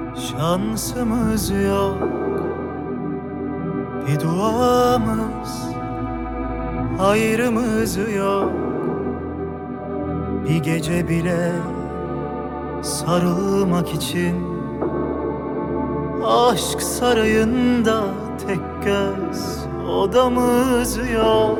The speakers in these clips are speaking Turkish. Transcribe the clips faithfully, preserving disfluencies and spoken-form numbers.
Şansımız yok, bir duamız, hayrımız yok. Bir gece bile sarılmak için aşk sarayında tek göz odamız yok.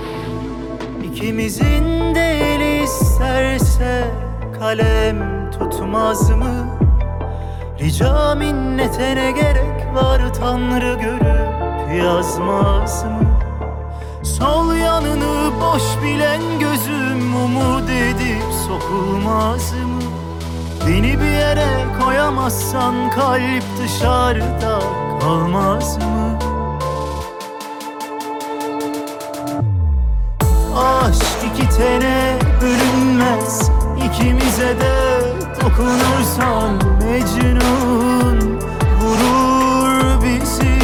İkimizin de eli isterse kalem tutmaz mı? Rica minnete ne gerek var, Tanrı görüp yazmaz mı? Sol yanını boş bilen gözüm umut edip sokulmaz mı? Beni bir yere koyamazsan kalp dışarıda kalmaz mı? Aşk iki tene bölünmez, ikimize de dokunursan Mecnun vurur bizi.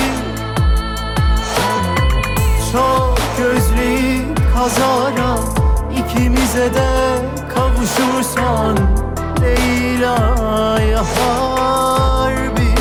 Çok özleyip kazara ikimize de kavuşursan Leyla yapar bizi.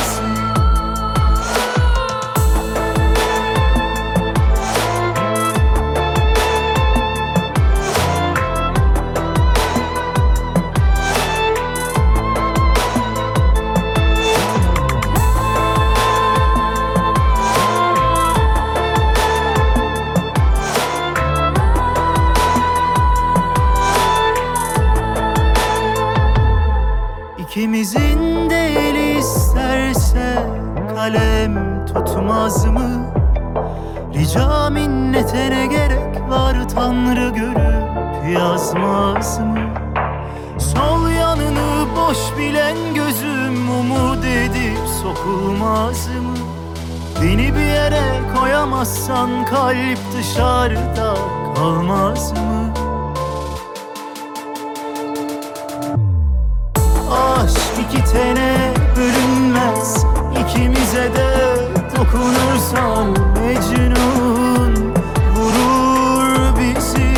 İkimizin de eli isterse kalem tutmaz mı? Rica minnete ne gerek var, Tanrı görüp yazmaz mı? Sol yanını boş bilen gözüm umut edip sokulmaz mı? Beni bir yere koyamazsan kalp dışarıda kalmaz mı? Aşk iki tene bölünmez, ikimize de dokunursan Mecnun vurur bizi.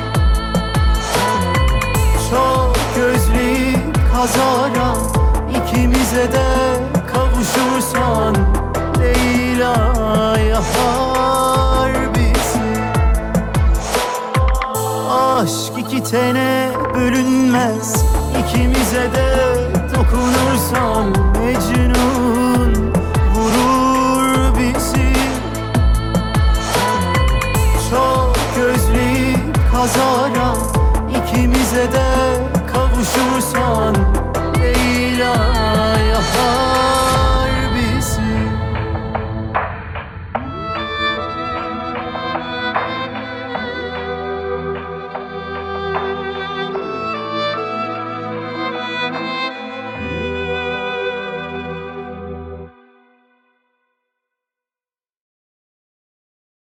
Çok özleyip kazara ikimize de kavuşursan Leyla yapar bizi. Aşk iki tene bölünmez, İkimize de dokunursan Mecnun vurur bizi. Çok özleyip kazara ikimize de